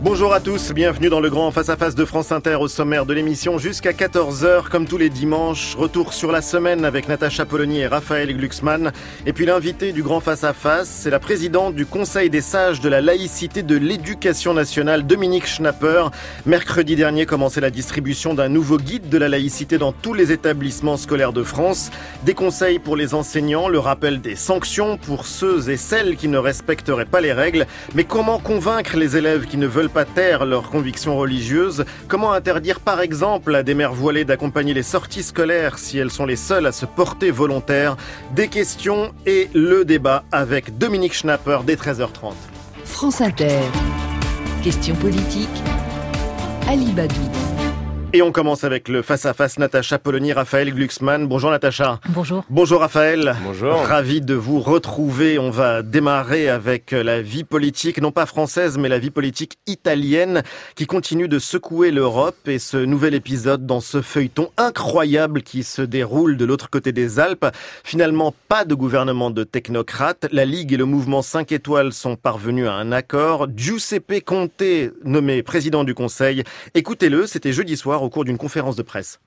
Bonjour à tous, bienvenue dans le grand face-à-face de France Inter au sommaire de l'émission jusqu'à 14h, comme tous les dimanches. Retour sur la semaine avec Natacha Polony et Raphaël Glucksmann. Et puis l'invité du grand face-à-face, c'est la présidente du Conseil des sages de la laïcité de l'éducation nationale, Dominique Schnapper. Mercredi dernier commençait la distribution d'un nouveau guide de la laïcité dans tous les établissements scolaires de France. Des conseils pour les enseignants, le rappel des sanctions pour ceux et celles qui ne respecteraient pas les règles. Mais comment convaincre les élèves qui ne veulent pas taire leurs convictions religieuses? Comment interdire par exemple à des mères voilées d'accompagner les sorties scolaires si elles sont les seules à se porter volontaires? Des questions et le débat avec Dominique Schnapper dès 13h30. France Inter. Questions politiques. Ali Badou. Et on commence avec le face-à-face Natacha Polony, Raphaël Glucksmann. Bonjour Natacha. Bonjour. Bonjour Raphaël. Bonjour. Ravi de vous retrouver. On va démarrer avec la vie politique, non pas française, mais la vie politique italienne qui continue de secouer l'Europe. Et ce nouvel épisode dans ce feuilleton incroyable qui se déroule de l'autre côté des Alpes. Finalement, pas de gouvernement de technocrates. La Ligue et le mouvement 5 étoiles sont parvenus à un accord. Giuseppe Conte, nommé président du Conseil. Écoutez-le, c'était jeudi soir au cours d'une conférence de presse.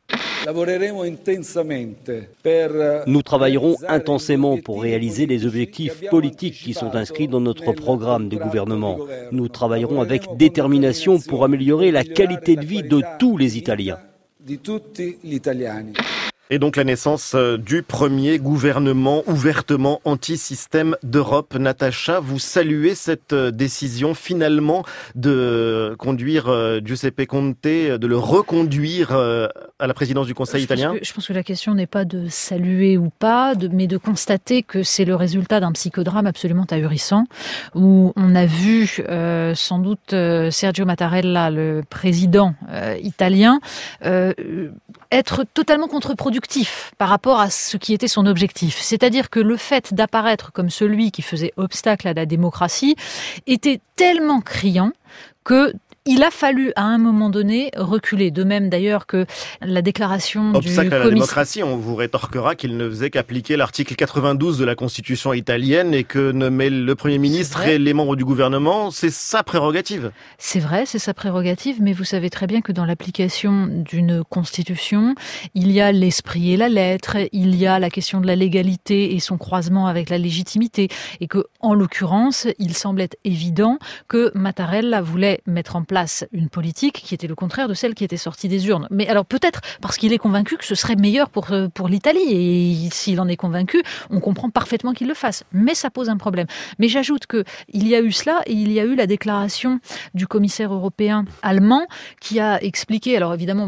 Nous travaillerons intensément pour réaliser les objectifs politiques qui sont inscrits dans notre programme de gouvernement. Nous travaillerons avec détermination pour améliorer la qualité de vie de tous les Italiens. Et donc la naissance du premier gouvernement ouvertement anti-système d'Europe. Natacha, vous saluez cette décision finalement de conduire Giuseppe Conte, de le reconduire à la présidence du Conseil italien? Je pense que la question n'est pas de saluer ou pas, mais de constater que c'est le résultat d'un psychodrame absolument ahurissant, où on a vu sans doute Sergio Mattarella, le président italien, être totalement contre-productif par rapport à ce qui était son objectif. C'est-à-dire que le fait d'apparaître comme celui qui faisait obstacle à la démocratie était tellement criant que il a fallu, à un moment donné, reculer. De même, d'ailleurs, que la déclaration du obstacle à la démocratie, on vous rétorquera qu'il ne faisait qu'appliquer l'article 92 de la Constitution italienne et que nommer le Premier ministre et les membres du gouvernement, c'est sa prérogative. C'est vrai, c'est sa prérogative, mais vous savez très bien que dans l'application d'une Constitution, il y a l'esprit et la lettre, il y a la question de la légalité et son croisement avec la légitimité, et que, en l'occurrence, il semblait évident que Mattarella voulait mettre en place une politique qui était le contraire de celle qui était sortie des urnes. Mais alors peut-être parce qu'il est convaincu que ce serait meilleur pour l'Italie. Et s'il en est convaincu, on comprend parfaitement qu'il le fasse. Mais ça pose un problème. Mais j'ajoute qu'il y a eu cela et il y a eu la déclaration du commissaire européen allemand qui a expliqué, alors évidemment,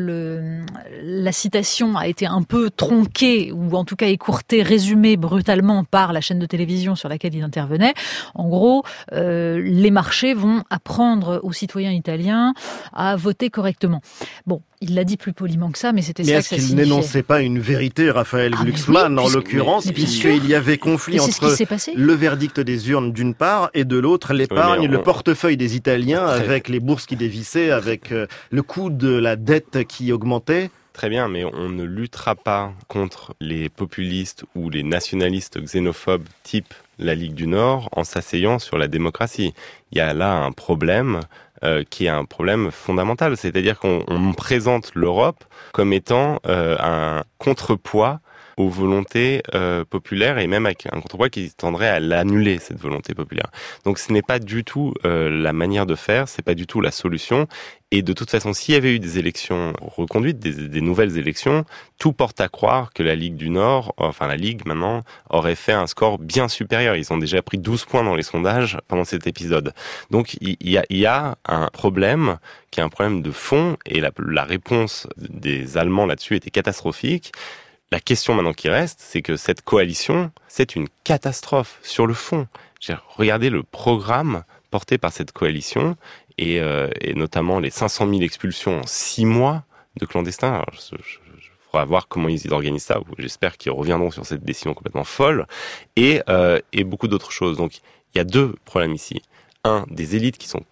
la citation a été un peu tronquée ou en tout cas écourtée, résumée brutalement par la chaîne de télévision sur laquelle il intervenait. En gros, les marchés vont apprendre aux citoyens italiens à voter correctement. Bon, il l'a dit plus poliment que ça, mais c'était ça que ça signifiait. Mais est-ce qu'il n'énonçait pas une vérité, Raphaël Glucksmann, en l'occurrence, puisqu'il y avait conflit entre le verdict des urnes d'une part et de l'autre l'épargne, le portefeuille des Italiens avec les bourses qui dévissaient, avec le coût de la dette qui augmentait? Très bien, mais on ne luttera pas contre les populistes ou les nationalistes xénophobes type la Ligue du Nord en s'asseyant sur la démocratie. Il y a là un problème qui est un problème fondamental, c'est-à-dire qu'on présente l'Europe comme étant un contrepoids aux volontés populaires et même avec un contrepoids qui tendrait à l'annuler, cette volonté populaire. Donc ce n'est pas du tout la manière de faire, c'est pas du tout la solution. Et de toute façon, s'il y avait eu des élections reconduites, des nouvelles élections, tout porte à croire que la Ligue du Nord, enfin la Ligue maintenant, aurait fait un score bien supérieur. Ils ont déjà pris 12 points dans les sondages pendant cet épisode. Donc il y a un problème qui est un problème de fond et la réponse des Allemands là-dessus était catastrophique. La question maintenant qui reste, c'est que cette coalition, c'est une catastrophe sur le fond. Regardez le programme porté par cette coalition et notamment les 500 000 expulsions en 6 mois de clandestins. Alors, je faudra voir comment ils organisent ça. J'espère qu'ils reviendront sur cette décision complètement folle et beaucoup d'autres choses. Donc, il y a deux problèmes ici. Un, des élites qui sont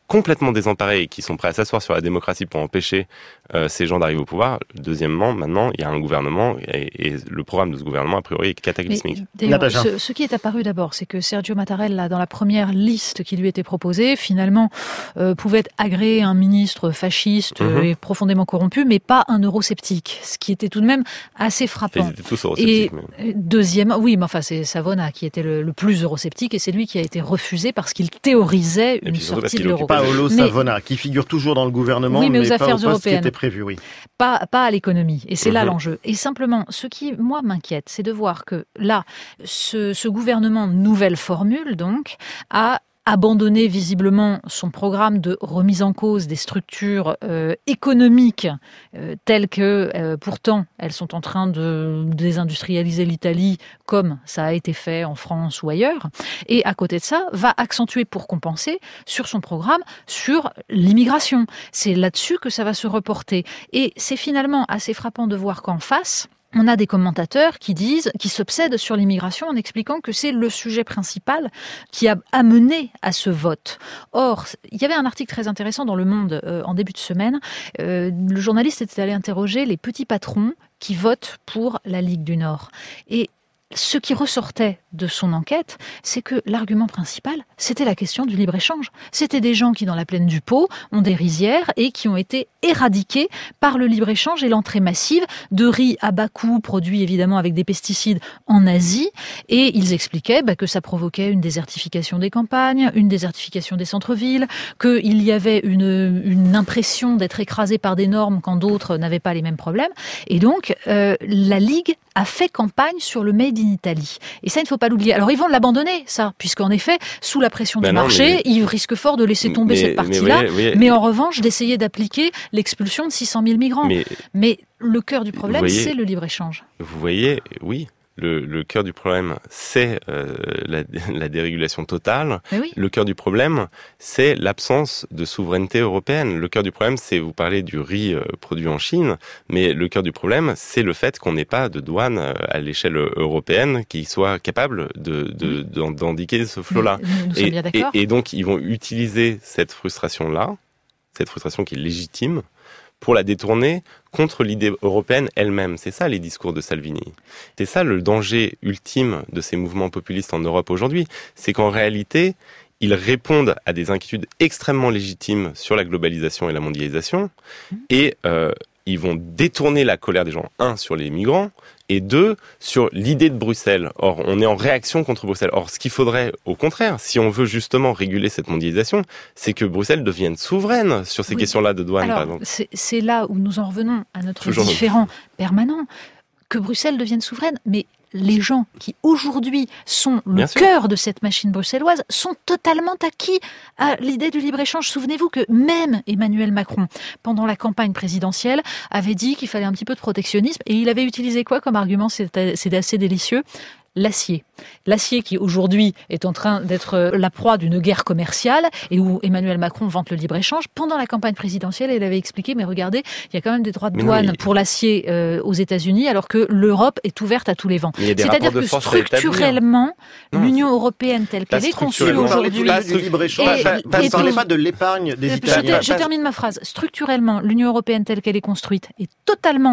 complètement désemparés et qui sont prêts à s'asseoir sur la démocratie pour empêcher ces gens d'arriver au pouvoir. Deuxièmement, maintenant, il y a un gouvernement et le programme de ce gouvernement, a priori, est cataclysmique. Ce qui est apparu d'abord, c'est que Sergio Mattarella, dans la première liste qui lui était proposée, finalement, pouvait agréer un ministre fasciste et profondément corrompu, mais pas un eurosceptique, ce qui était tout de même assez frappant. Ils étaient tous eurosceptiques. Et deuxième, oui, mais enfin, c'est Savona qui était le plus eurosceptique et c'est lui qui a été refusé parce qu'il théorisait une sortie de l'euro. Paolo Savona, qui figure toujours dans le gouvernement, oui, mais aux pas affaires au poste européennes. qui était prévu, oui. Pas à l'économie. Et c'est là l'enjeu. Et simplement, ce qui, moi, m'inquiète, c'est de voir que là, ce gouvernement nouvelle formule, donc, a abandonné visiblement son programme de remise en cause des structures économiques telles que, pourtant, elles sont en train de désindustrialiser l'Italie comme ça a été fait en France ou ailleurs. Et à côté de ça, va accentuer pour compenser sur son programme sur l'immigration. C'est là-dessus que ça va se reporter. Et c'est finalement assez frappant de voir qu'en face, on a des commentateurs qui s'obsèdent sur l'immigration en expliquant que c'est le sujet principal qui a amené à ce vote. Or, il y avait un article très intéressant dans Le Monde en début de semaine. Le journaliste était allé interroger les petits patrons qui votent pour la Ligue du Nord. Et ce qui ressortait de son enquête, c'est que l'argument principal, c'était la question du libre-échange. C'était des gens qui, dans la plaine du Pô, ont des rizières et qui ont été éradiqués par le libre-échange et l'entrée massive de riz à bas coût, produit évidemment avec des pesticides en Asie. Et ils expliquaient que ça provoquait une désertification des campagnes, une désertification des centres-villes, qu'il y avait une impression d'être écrasé par des normes quand d'autres n'avaient pas les mêmes problèmes. Et donc, la Ligue a fait campagne sur le Made in Italy. Et ça, il ne faut pas l'oublier. Alors, ils vont l'abandonner, ça, puisqu'en effet, sous la pression du marché, ils risquent fort de laisser tomber cette partie-là, mais en revanche, d'essayer d'appliquer l'expulsion de 600 000 migrants. Mais le cœur du problème, c'est le libre-échange. Vous voyez, oui. Le cœur du problème, c'est la dérégulation totale. Oui. Le cœur du problème, c'est l'absence de souveraineté européenne. Le cœur du problème, c'est, vous parlez du riz produit en Chine, mais le cœur du problème, c'est le fait qu'on n'ait pas de douane à l'échelle européenne qui soit capable d'endiguer ce flot-là. Nous sommes bien d'accord. Et donc, ils vont utiliser cette frustration-là, cette frustration qui est légitime, pour la détourner contre l'idée européenne elle-même. C'est ça les discours de Salvini. C'est ça le danger ultime de ces mouvements populistes en Europe aujourd'hui. C'est qu'en réalité, ils répondent à des inquiétudes extrêmement légitimes sur la globalisation et la mondialisation, et ils vont détourner la colère des gens, sur les migrants, et 2, sur l'idée de Bruxelles. Or, on est en réaction contre Bruxelles. Or, ce qu'il faudrait, au contraire, si on veut justement réguler cette mondialisation, c'est que Bruxelles devienne souveraine sur ces questions-là de douane, par exemple. C'est là où nous en revenons à notre différend permanent, que Bruxelles devienne souveraine, mais les gens qui aujourd'hui sont le cœur de cette machine bruxelloise sont totalement acquis à l'idée du libre-échange. Souvenez-vous que même Emmanuel Macron, pendant la campagne présidentielle, avait dit qu'il fallait un petit peu de protectionnisme et il avait utilisé quoi comme argument? C'est assez délicieux. L'acier. L'acier qui aujourd'hui est en train d'être la proie d'une guerre commerciale et où Emmanuel Macron vante le libre-échange. Pendant la campagne présidentielle, il avait expliqué, mais regardez, il y a quand même des droits de douane pour l'acier aux États-Unis alors que l'europe est ouverte à tous les vents. C'est-à-dire que structurellement, l'Union européenne telle qu'elle est conçue aujourd'hui... Du libre-échange, ne parlez pas de l'épargne des Italiens. Je termine ma phrase. Structurellement, l'Union européenne telle qu'elle est construite est totalement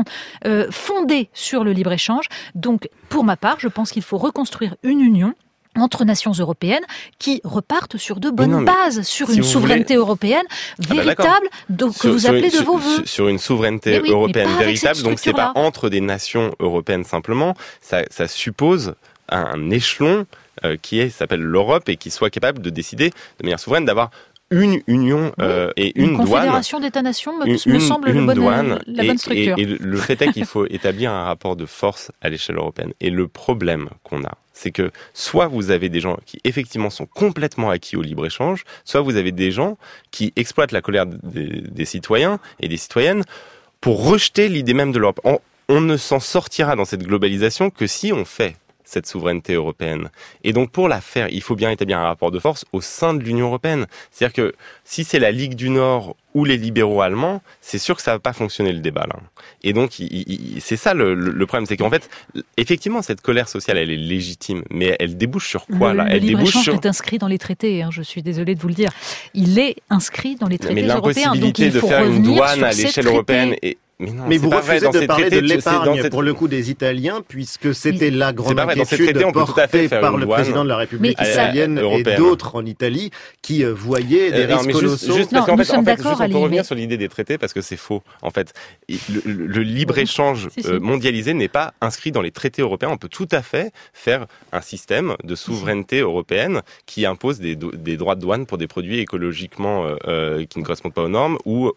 fondée sur le libre-échange. Donc, pour ma part, je pense qu'il faut reconstruire une union entre nations européennes qui repartent sur de bonnes bases, sur une souveraineté européenne véritable, donc que vous appelez de vos voeux. Sur une souveraineté européenne véritable, donc c'est pas entre des nations européennes simplement, ça suppose un échelon qui s'appelle l'Europe et qui soit capable de décider de manière souveraine d'avoir une union et une douane. Une confédération d'États-nations me semble la bonne structure. Et le fait est qu'il faut établir un rapport de force à l'échelle européenne. Et le problème qu'on a, c'est que soit vous avez des gens qui effectivement sont complètement acquis au libre-échange, soit vous avez des gens qui exploitent la colère des citoyens et des citoyennes pour rejeter l'idée même de l'Europe. On ne s'en sortira dans cette globalisation que si on fait cette souveraineté européenne. Et donc pour la faire, il faut bien établir un rapport de force au sein de l'Union européenne. C'est-à-dire que si c'est la Ligue du Nord ou les libéraux allemands, c'est sûr que ça va pas fonctionner le débat là. Et donc c'est ça le problème, c'est qu'en fait, effectivement, cette colère sociale, elle est légitime, mais elle débouche sur quoi là? Elle débouche sur... est inscrit dans les traités, je suis désolée de vous le dire. Il est inscrit dans les traités européens. Donc il faut de faire une douane à traités. l'échelle européenne et Mais vous refusez de parler de l'épargne pour le coup des Italiens, puisque c'était la grande inquiétude portée par le président de la République italienne et d'autres en Italie qui voyaient des risques colossaux. Juste parce qu'en fait, on peut revenir sur l'idée des traités parce que c'est faux. En fait, le libre-échange mondialisé n'est pas inscrit dans les traités européens. On peut tout à fait faire un système de souveraineté européenne qui impose des droits de douane pour des produits écologiquement qui ne correspondent pas aux normes ou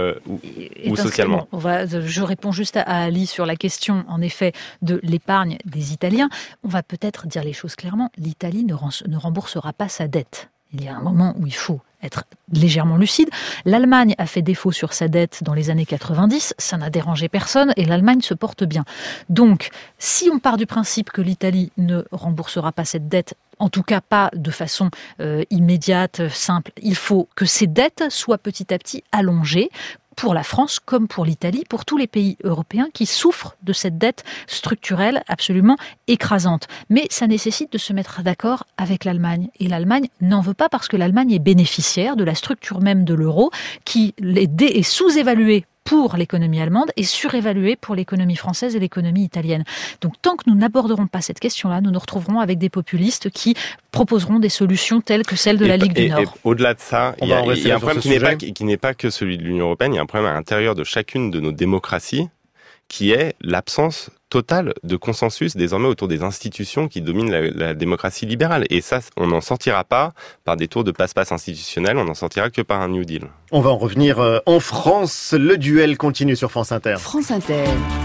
socialement. Je réponds juste à Ali sur la question, en effet, de l'épargne des Italiens. On va peut-être dire les choses clairement. L'Italie ne remboursera pas sa dette. Il y a un moment où il faut être légèrement lucide. L'Allemagne a fait défaut sur sa dette dans les années 90, ça n'a dérangé personne et l'Allemagne se porte bien. Donc, si on part du principe que l'Italie ne remboursera pas cette dette, en tout cas pas de façon immédiate, simple, il faut que ces dettes soient petit à petit allongées, pour la France comme pour l'Italie, pour tous les pays européens qui souffrent de cette dette structurelle absolument écrasante. Mais ça nécessite de se mettre d'accord avec l'Allemagne. Et l'Allemagne n'en veut pas parce que l'Allemagne est bénéficiaire de la structure même de l'euro qui est sous-évaluée pour l'économie allemande et surévaluée pour l'économie française et l'économie italienne. Donc tant que nous n'aborderons pas cette question-là, nous nous retrouverons avec des populistes qui proposeront des solutions telles que celles de la Ligue du Nord. Et au-delà de ça, il y a un problème qui n'est pas que celui de l'Union européenne, il y a un problème à l'intérieur de chacune de nos démocraties qui est l'absence totale de consensus désormais autour des institutions qui dominent la démocratie libérale. Et ça, on n'en sortira pas par des tours de passe-passe institutionnels, on n'en sortira que par un New Deal. On va en revenir en France. Le duel continue sur France Inter. France Inter.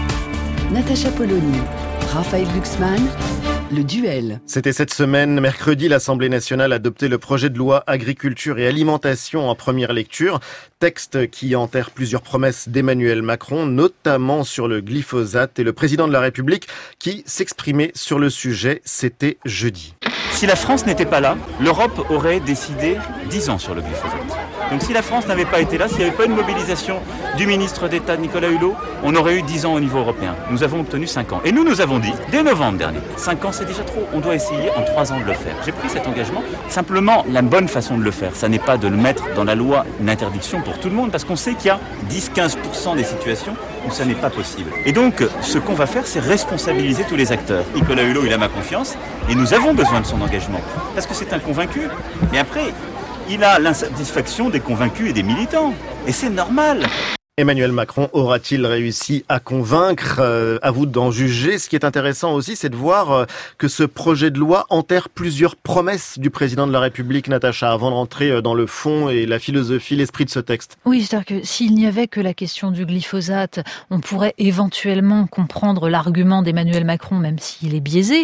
Natacha Polony, Raphaël Glucksmann. Le duel. C'était cette semaine, mercredi, l'Assemblée nationale a adopté le projet de loi agriculture et alimentation en première lecture. Texte qui enterre plusieurs promesses d'Emmanuel Macron, notamment sur le glyphosate. Et le président de la République qui s'exprimait sur le sujet, c'était jeudi. Si la France n'était pas là, l'Europe aurait décidé 10 ans sur le glyphosate. Donc si la France n'avait pas été là, s'il n'y avait pas une mobilisation du ministre d'État Nicolas Hulot, on aurait eu 10 ans au niveau européen. Nous avons obtenu 5 ans. Et nous avons dit, dès novembre dernier, 5 ans c'est déjà trop, on doit essayer en 3 ans de le faire. J'ai pris cet engagement. Simplement, la bonne façon de le faire, ça n'est pas de le mettre dans la loi, une interdiction pour tout le monde, parce qu'on sait qu'il y a 10-15% des situations où ça n'est pas possible. Et donc, ce qu'on va faire, c'est responsabiliser tous les acteurs. Nicolas Hulot, il a ma confiance, et nous avons besoin de son engagement, parce que c'est un convaincu. Mais après, il a l'insatisfaction des convaincus et des militants. Et c'est normal. Emmanuel Macron aura-t-il réussi à convaincre ? À vous d'en juger. Ce qui est intéressant aussi, c'est de voir que ce projet de loi enterre plusieurs promesses du président de la République, Natacha, avant de rentrer dans le fond et la philosophie, l'esprit de ce texte. Oui, c'est-à-dire que s'il n'y avait que la question du glyphosate, on pourrait éventuellement comprendre l'argument d'Emmanuel Macron, même s'il est biaisé.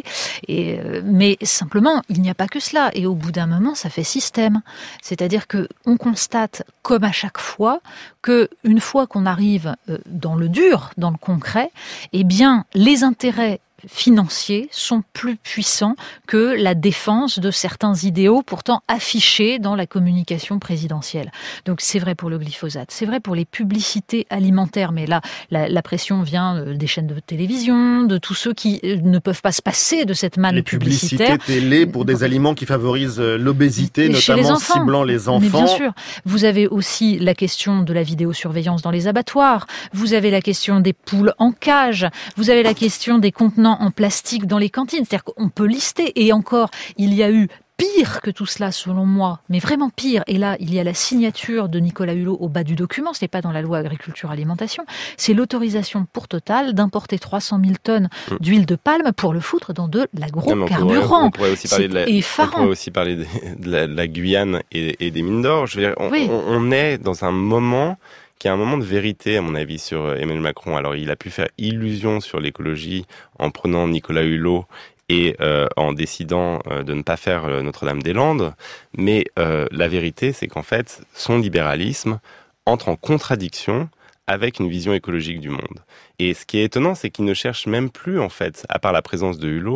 Mais simplement, il n'y a pas que cela. Et au bout d'un moment, ça fait système. C'est-à-dire que on constate, comme à chaque fois, que une fois qu'on arrive dans le dur, dans le concret, eh bien, les intérêts financiers sont plus puissants que la défense de certains idéaux pourtant affichés dans la communication présidentielle. Donc c'est vrai pour le glyphosate, c'est vrai pour les publicités alimentaires, mais là la pression vient des chaînes de télévision, de tous ceux qui ne peuvent pas se passer de cette manne publicitaire. Les publicités télé pour des aliments qui favorisent l'obésité, notamment ciblant les enfants. Mais bien sûr, vous avez aussi la question de la vidéosurveillance dans les abattoirs, vous avez la question des poules en cage, vous avez la question des contenants en plastique dans les cantines. C'est-à-dire qu'on peut lister. Et encore, il y a eu pire que tout cela, selon moi, mais vraiment pire. Et là, il y a la signature de Nicolas Hulot au bas du document. Ce n'est pas dans la loi agriculture-alimentation. C'est l'autorisation pour Total d'importer 300 000 tonnes d'huile de palme pour le foutre dans de l'agrocarburant. On pourrait aussi parler de la Guyane et des mines d'or. Je veux dire, on est dans un moment qui est un moment de vérité, à mon avis, sur Emmanuel Macron. Alors, il a pu faire illusion sur l'écologie en prenant Nicolas Hulot et en décidant de ne pas faire Notre-Dame-des-Landes. Mais la vérité, c'est qu'en fait, son libéralisme entre en contradiction avec une vision écologique du monde. Et ce qui est étonnant, c'est qu'il ne cherche même plus, en fait, à part la présence de Hulot,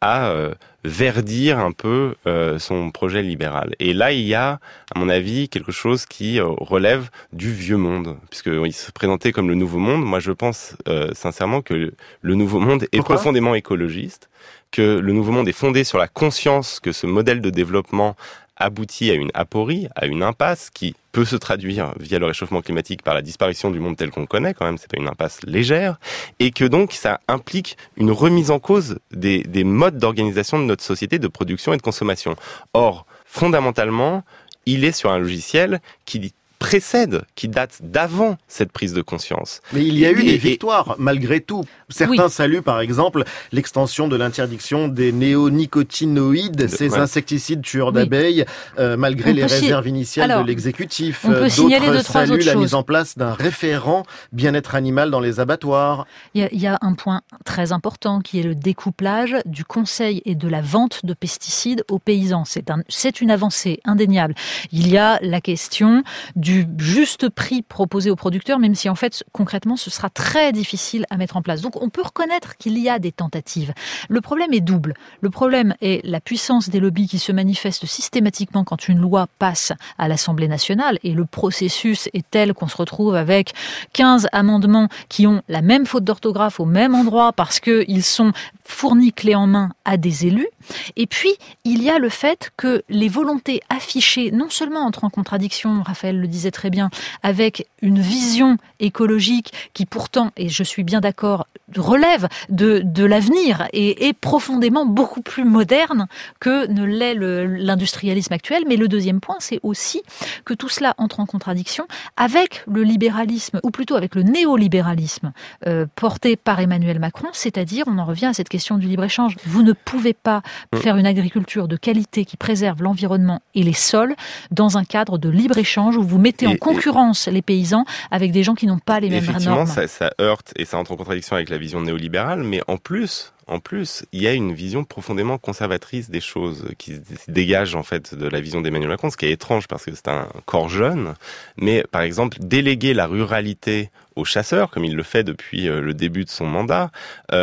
à verdir un peu son projet libéral. Et là, il y a, à mon avis, quelque chose qui relève du vieux monde, puisqu'il se présentait comme le nouveau monde. Moi, je pense sincèrement que le nouveau monde est profondément écologiste, que le nouveau monde est fondé sur la conscience que ce modèle de développement aboutit à une aporie, à une impasse qui peut se traduire via le réchauffement climatique par la disparition du monde tel qu'on le connaît, quand même, c'est pas une impasse légère, et que donc ça implique une remise en cause des modes d'organisation de notre société, de production et de consommation. Or, fondamentalement, il est sur un logiciel qui précède, qui date d'avant cette prise de conscience. Mais il y a eu des victoires, malgré tout. Certains saluent, par exemple, l'extension de l'interdiction des néonicotinoïdes, ces insecticides tueurs d'abeilles, malgré les réserves initiales de l'exécutif. D'autres saluent la mise en place d'un référent bien-être animal dans les abattoirs. Il y a un point très important qui est le découplage du conseil et de la vente de pesticides aux paysans. C'est une avancée indéniable. Il y a la question du juste prix proposé aux producteurs, même si en fait, concrètement, ce sera très difficile à mettre en place. Donc, on peut reconnaître qu'il y a des tentatives. Le problème est double. Le problème est la puissance des lobbies qui se manifestent systématiquement quand une loi passe à l'Assemblée nationale, et le processus est tel qu'on se retrouve avec 15 amendements qui ont la même faute d'orthographe au même endroit parce qu'ils sont fournis clé en main à des élus. Et puis, il y a le fait que les volontés affichées, non seulement entrent en contradiction, Raphaël le disait très bien, avec une vision écologique qui pourtant, et je suis bien d'accord, relève de l'avenir et est profondément beaucoup plus moderne que ne l'est l'industrialisme actuel. Mais le deuxième point, c'est aussi que tout cela entre en contradiction avec le libéralisme, ou plutôt avec le néolibéralisme porté par Emmanuel Macron, c'est-à-dire, on en revient à cette question du libre-échange. Vous ne pouvez pas faire une agriculture de qualité qui préserve l'environnement et les sols dans un cadre de libre-échange où vous mettez en concurrence les paysans avec des gens qui n'ont pas les mêmes normes. Effectivement, ça heurte et ça entre en contradiction avec la vision néolibérale, mais en plus, il y a une vision profondément conservatrice des choses qui se dégage en fait de la vision d'Emmanuel Macron, ce qui est étrange parce que c'est un corps jeune, mais par exemple, déléguer la ruralité aux chasseurs, comme il le fait depuis le début de son mandat,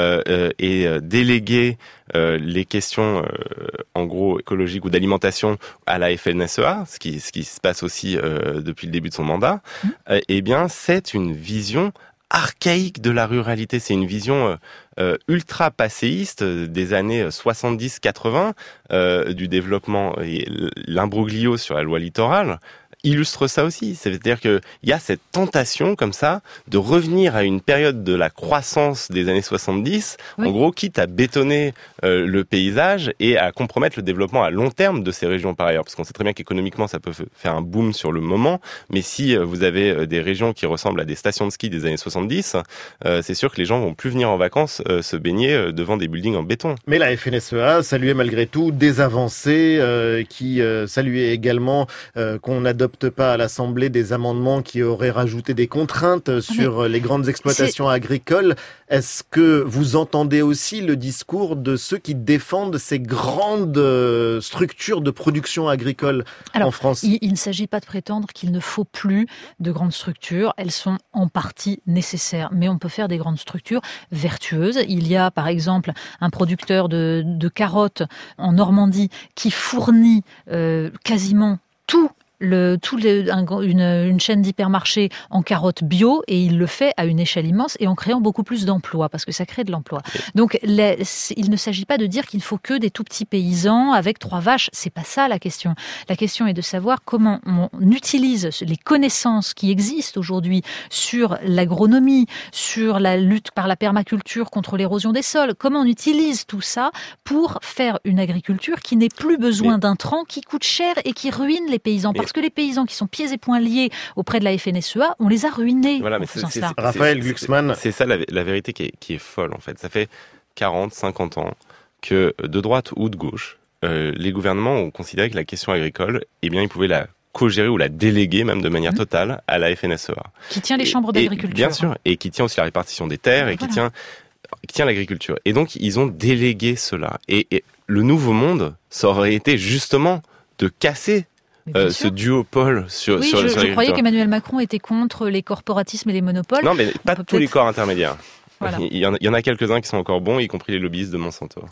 et déléguer les questions en gros écologiques ou d'alimentation à la FNSEA, ce qui se passe aussi depuis le début de son mandat, eh bien c'est une vision archaïque de la ruralité. C'est une vision ultra passéiste des années 70-80 du développement, et l'imbroglio sur la loi littorale illustre ça aussi. C'est-à-dire qu'il y a cette tentation comme ça de revenir à une période de la croissance des années 70, en gros, quitte à bétonner le paysage et à compromettre le développement à long terme de ces régions par ailleurs. Parce qu'on sait très bien qu'économiquement, ça peut faire un boom sur le moment, mais si vous avez des régions qui ressemblent à des stations de ski des années 70, c'est sûr que les gens vont plus venir en vacances se baigner devant des buildings en béton. Mais la FNSEA saluait malgré tout des avancées, qui saluait également qu'on adopte pas à l'Assemblée des amendements qui auraient rajouté des contraintes sur les grandes exploitations agricoles. Est-ce que vous entendez aussi le discours de ceux qui défendent ces grandes structures de production agricole en France ? Il ne s'agit pas de prétendre qu'il ne faut plus de grandes structures. Elles sont en partie nécessaires, mais on peut faire des grandes structures vertueuses. Il y a par exemple un producteur de carottes en Normandie qui fournit quasiment une chaîne d'hypermarchés en carottes bio, et il le fait à une échelle immense et en créant beaucoup plus d'emplois, parce que ça crée de l'emploi. Donc il ne s'agit pas de dire qu'il ne faut que des tout petits paysans avec 3 vaches, c'est pas ça la question. La question est de savoir comment on utilise les connaissances qui existent aujourd'hui sur l'agronomie, sur la lutte par la permaculture contre l'érosion des sols, comment on utilise tout ça pour faire une agriculture qui n'ait plus besoin d'intrants, qui coûte cher et qui ruine les paysans. Parce que les paysans qui sont pieds et poings liés auprès de la FNSEA, on les a ruinés. Voilà, mais Raphaël Glucksmann. C'est ça la vérité qui est folle en fait. Ça fait 40, 50 ans que de droite ou de gauche, les gouvernements ont considéré que la question agricole, eh bien, ils pouvaient la co-gérer ou la déléguer même de manière totale à la FNSEA. Qui tient les chambres d'agriculture. Bien sûr, et qui tient aussi la répartition des terres, et qui tient l'agriculture. Et donc, ils ont délégué cela. Et le nouveau monde, ça aurait été justement de casser ce duopole sur je croyais qu'Emmanuel Macron était contre les corporatismes et les monopoles. Non, mais pas tous les corps intermédiaires. Voilà. Il y en a quelques-uns qui sont encore bons, y compris les lobbyistes de Monsanto.